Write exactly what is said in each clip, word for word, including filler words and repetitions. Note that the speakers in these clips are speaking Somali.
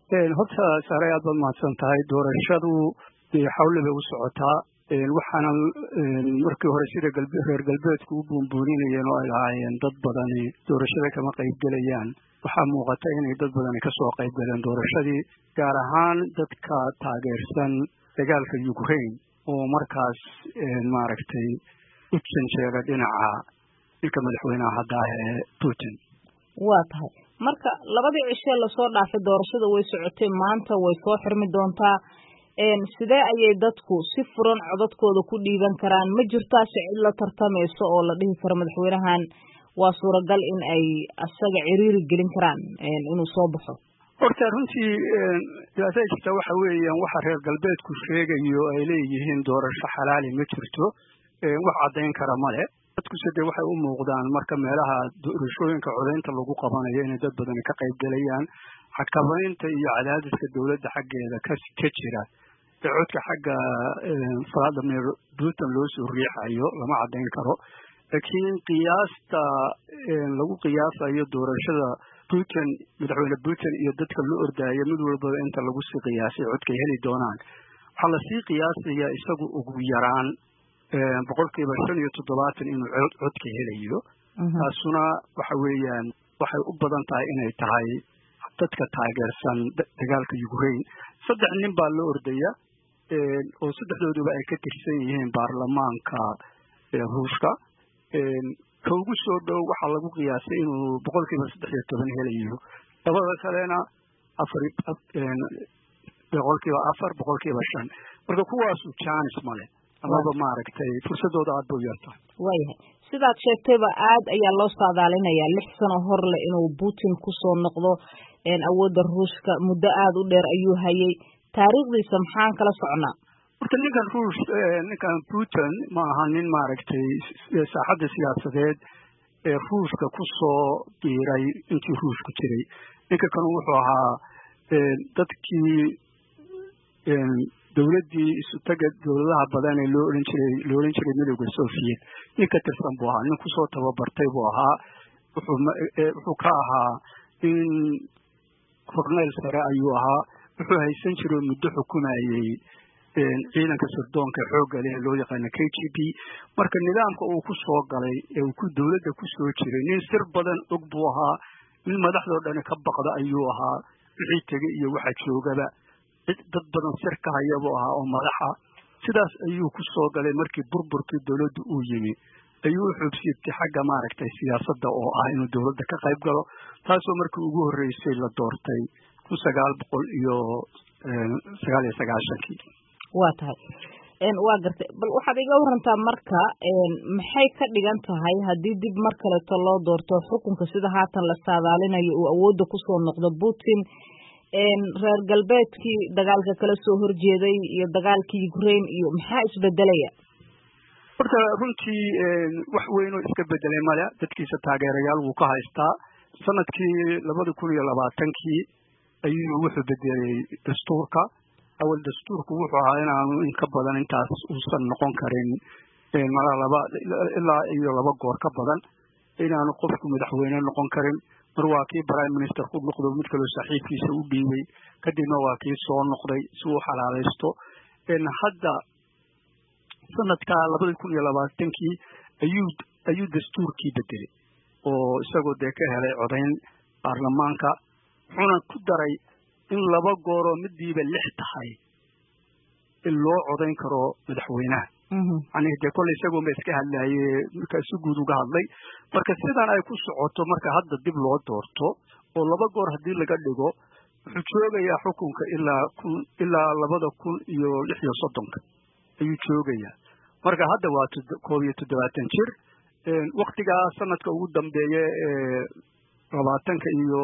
horta saaray aad baad mahadsan tahay. doorashadu xawli bay u socotaa, waxaana markii hore sida reer galbeedku u buunbuuninayeen oo ay lahaayeen dad badani doorashada kama qaybgelayaan. waxaa muuqata inay dad badani kasoo qaybgaleen doorashadii, gaar ahaan dadka taageersan dagaalka Ukraine oo markaas maaragtay u janjeera dhinaca ninka madaxweynaha hadda ee Putin. waa tahay marka labadii cisho la soo dhaafay doorashada way socotay, maanta way soo xirmi doontaa. een sidee ayay dadku si furan codadkooda ku dhiiban karaan? ma jirtaa cid la tartamayso oo la dhihi karo madaxweynahan waa suuragal in ay asaga ciriiri gelin karaan inuu soo baxo? horta runtii dhibaatada jirta waxa weeyaan waxa reer galbeedku sheegayo ay leeyihiin doorasho xalaali ma jirto, wax caddayn kara male. dadku sidee waxay u muuqdaan marka meelaha doorashooyinka codeynta lagu qabanayo inay dad badani ka qaybgalayaan. xakameynta iyo cadaadiska dowladda xaggeeda ka jira ee codka xagga Vladimir Putin loo soo riixayo lama caddayn karo, laakiin qiyaasta lagu qiyaasayo doorashada Putin madaxweyne Putin iyo dadka loo ordaayo mid walba inta lagu sii qiyaasay codka heli doonaan waxaa la sii qiyaasaya isagu ugu yaraan boqolkiiba shan iyo toddobaatan inuu codka helayo. taasuna waxa weeyaan waxay u badan tahay inay tahay dadka taageersan dagaalka Ukraine. saddex nin baa loo ordaya oo saddexdooduba ay ka tirsan yihiin baarlamaanka Ruushka. ka ugu soo dhow waxaa lagu qiyaasay inuu boqolkiiba saddex iyo toban helayo, labada kalena afar boqolkiiba afar boqolkiiba shan. marka kuwaasu chance male amaba maaragtay fursadooda aad bay yartaa. waayahay sidaad sheegtayba aad ayaa loo saadaalinayaa lix sano hor leh inuu Putin kusoo noqdo awoodda Ruushka. muddo aad u dheer ayuu hayay. taariikhdiisa maxaan kala socnaa? horta ninkan ruush ninkan Putin ma aha nin maaragtay saaxadda siyaasadeed ee Ruushka kusoo biiray intii Ruushku jiray. ninka kan wuxuu ahaa dadkii dowladdii isu taga dowladaha badan ee loo oran jiray loo oran jiray midowga Soviet ninka tirsan buu ahaa, nin kusoo tababartay buu ahaa. wuxuu wuxuu ka ahaa in korneyl sare ayuu ahaa. wuxuu haysan jiray muddo xukumayay ciidanka sirdoonka xoogga leh loo yaqaan K G B. marka nidaamka uu ku soo galay ee uu ku dowladda ku soo jiray nin sir badan og buu ahaa, nin madaxdoo dhan ka baqda ayuu ahaa. wixii tagay iyo waxa joogaba dad badan sir ka haya buu ahaa oo madaxa. sidaas ayuu ku soo galay. markii burburkii dowladda uu yimi ayuu xubsiibtay xagga maaragtay siyaasadda oo ah inuu dowladda ka qayb galo, taasoo markii ugu horreysay la doortay kun sagaal boqol iyo sagaal iyo sagaashankii. waa tahay waa gartay. bal waxaad iga warantaa marka maxay ka dhigan tahay haddii dib mar kaleeto loo doorto xukunka sida haatan la saadaalinayo uu awoodda kusoo noqdo Putin? reer galbeedkii dagaalka kala soo horjeeday iyo dagaalkii Ukraine iyo maxaa isbedelaya? horta runtii wax weyn oo iska bedelay male. dadkiisa taageerayaal wuu ka haystaa. sanadkii labada kun iyo labaatankii ayuu wuxuu bedelay dastuurka. awal dastuurku wuxuu ahaa inaanu in ka badan intaas uusan noqon karin mara laba ilaa iyo laba goor ka badan inaanu qofku madaxweyne noqon karin. mar waa kii prime minister ku noqdo mid kaloo saaxiibkiisa u dhiibay, kadibna waa kii soo noqday si uu xalaalaysto. hadda sanadka labada kun iyo labaatankii ayuu ayuu dastuurkii bedelay oo isagoo dee ka helay codayn baarlamaanka. wuxuuna ku daray in laba gooroo midiiba lix tahay in loo codayn karo madaxweynaha. yani dee kolley isagoo ma iska hadlaye marka si guud uga hadlay. marka sidan ay ku socoto marka hadda dib loo doorto oo laba goor haddii laga dhigo wuxuu joogayaa xukunka ilaa kun ilaa labada kun iyo lix iyo soddonka ayuu joogayaa. marka hadda waa koob iyo toddobaatan jir. waktigaa sanadka ugu dambeeya ee labaatanka iyo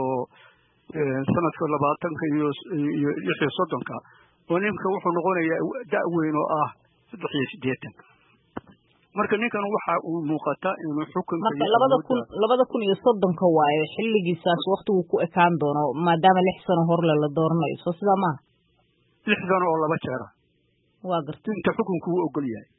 sanadka labaatanka iyo iyo lix iyo soddonka oo ninka wuxuu noqonayaa da' weyn oo ah saddex iyo siddeetan. marka ninkan waxa uu muuqata inuu xukunka marka labada kun labada kun iyo soddonka waayo xilligiisaas waqtigu ku ekaan doono maadaama lix sano hor la dooranayo. soo sidaa maaha? lix sano oo laba jeera waa gartay inta xukunku uu ogol yahay.